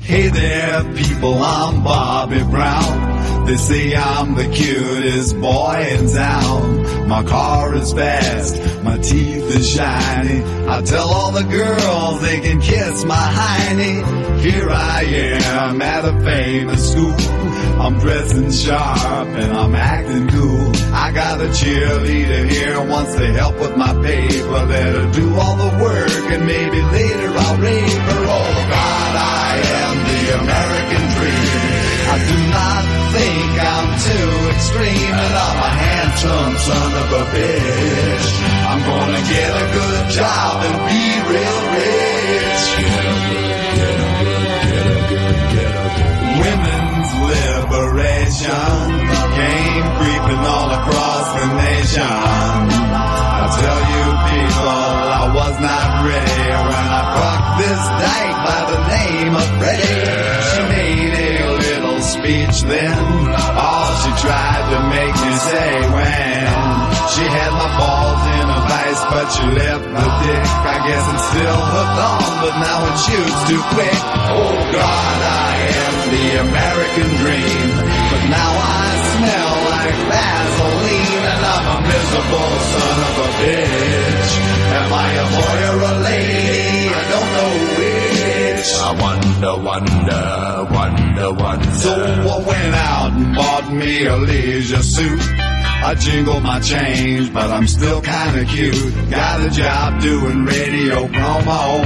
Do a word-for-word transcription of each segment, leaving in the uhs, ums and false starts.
Hey there, people, I'm Bobby Brown. They say I'm the cutest boy in town. My car is fast, my teeth is shiny. I tell all the girls they can kiss my hiney. Here I am at a famous school. I'm dressing sharp and I'm acting cool. I got a cheerleader here who wants to help with my paper. Let her do all the work and maybe later I'll rape her. Oh God, I am the American dream. I do not think I'm too extreme, and I'm a handsome son of a bitch. I'm gonna get a good job and be real rich. Get a good, get a good, get a good, get a good. Women's liberation came creeping all across the nation. I tell you people, I was not ready when I fucked this dyke by the name of Freddie. She made a little speech then, all she tried to make me say when she had my balls in a vice, but she left the dick. I guess it's still hooked on, but now it shoots too quick. Oh God, I am the American dream, but now I smell like Vaseline, and I'm a miserable son of a bitch. Am I a boy or a lady? I don't know which. I wonder, wonder, wonder, wonder. So I went out and bought me a leisure suit. I jingle my change, but I'm still kinda cute. Got a job doing radio promo,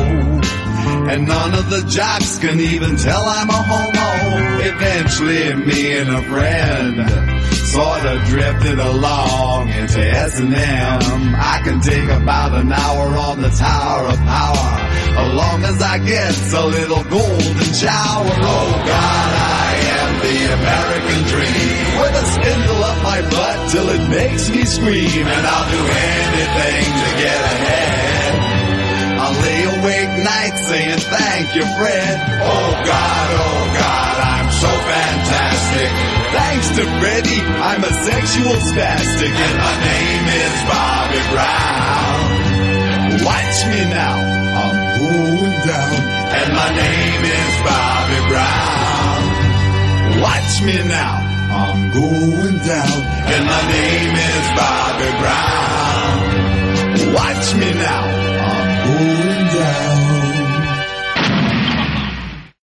and none of the jocks can even tell I'm a homo. Eventually me and a friend sorta drifted along into S and M. I can take about an hour on the Tower of Power, as long as I get a little golden shower. Oh God, I am the American dream, with a spindle up my butt till it makes me scream, and I'll do anything to get ahead. I'll lay awake nights saying thank you, Fred. Oh God, oh God, I'm so fantastic. Thanks to Freddie, I'm a sexual spastic, and my name is Bobby Brown. Watch me now, I'm going down, and my name is Bobby Brown. Watch me now, I'm going down, and my name is Bobby Brown. Watch me now, I'm going